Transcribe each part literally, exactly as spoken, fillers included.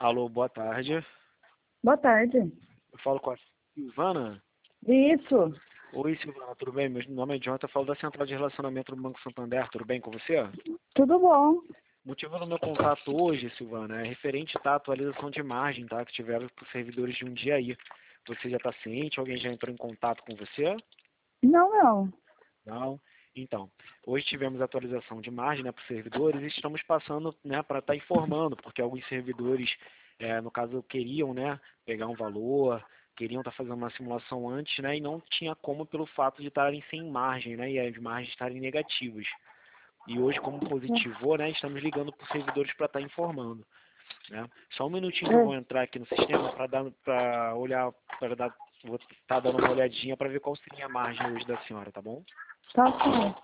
Alô, boa tarde. Boa tarde. Eu falo com a Silvana. Isso. Oi, Silvana, tudo bem? Meu nome é Jonathan, eu falo da Central de Relacionamento do Banco Santander, tudo bem com você? Tudo bom. O motivo do meu contato hoje, Silvana, é referente tá, à atualização de margem, tá? Que tiveram para os servidores de um dia aí. Você já está ciente? Alguém já entrou em contato com você? Não, não. Não? Então, hoje tivemos atualização de margem, né, para os servidores e estamos passando, né, para estar informando, porque alguns servidores, é, no caso, queriam, né, pegar um valor, queriam estar fazendo uma simulação antes, né, e não tinha como pelo fato de estarem sem margem, né, e as margens estarem negativas. E hoje, como positivou, né, estamos ligando para os servidores para estar informando. Né? Só um minutinho que eu vou É, entrar aqui no sistema para dar, para olhar, para dar, vou estar dando uma olhadinha para ver qual seria a margem hoje da senhora, tá bom? tá certo.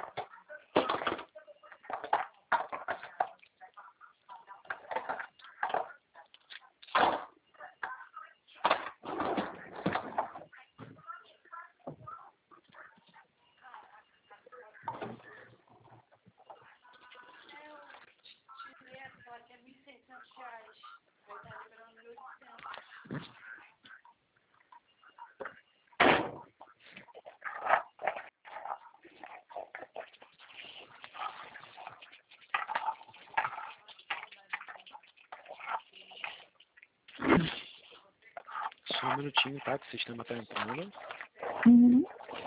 Só um minutinho, tá? Que o sistema está entrando. Uhum.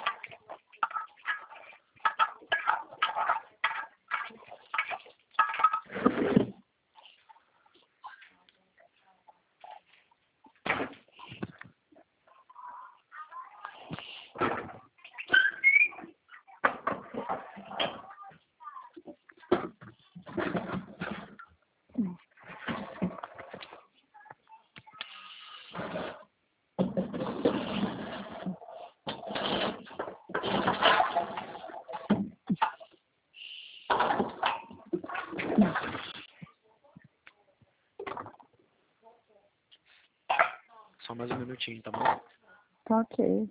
Só mais um minutinho, tá bom? Tá ok.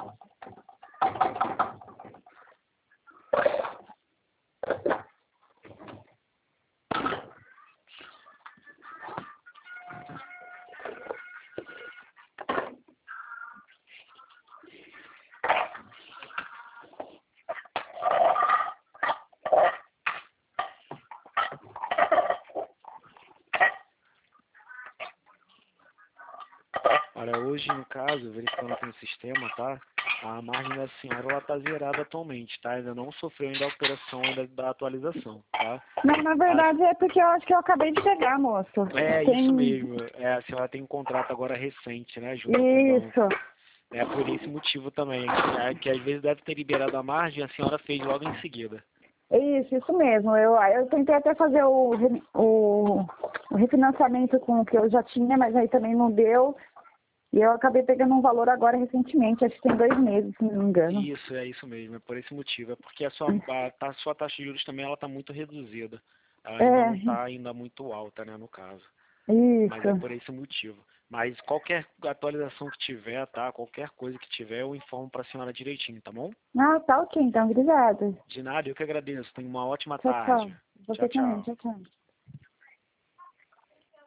Olha, hoje, no caso, verificando aqui no sistema, tá? A margem da senhora, ela tá zerada atualmente, tá? Ainda não sofreu ainda a operação ainda da atualização, tá? Não, na verdade é porque eu acho que eu acabei de pegar, moço. É isso Tem... mesmo. É, a senhora tem um contrato agora recente, né, junto com o banco. Isso. É por esse motivo também, é, que às vezes deve ter liberado a margem e a senhora fez logo em seguida. Isso, isso mesmo. Eu, eu tentei até fazer o, re- o, o refinanciamento com o que eu já tinha, mas aí também não deu. E eu acabei pegando um valor agora recentemente, acho que tem dois meses, se não me engano. Isso, é isso mesmo, é por esse motivo. É porque a sua, a, ta- sua taxa de juros também ela está muito reduzida. Ela ainda não está É, ainda muito alta, né, no caso. Mas é isso. por esse motivo. Mas qualquer atualização que tiver, tá? Qualquer coisa que tiver, eu informo para a senhora direitinho, tá bom? Ah, tá ok, então, obrigada. De nada, eu que agradeço. Tenha uma ótima Tchau, tchau. tarde. Tchau, Você também, tchau. tchau, tchau.